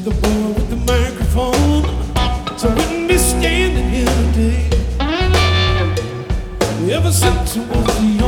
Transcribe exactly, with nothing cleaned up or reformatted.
the boy with the microphone, so I wouldn't be standing here today. Ever since I was a young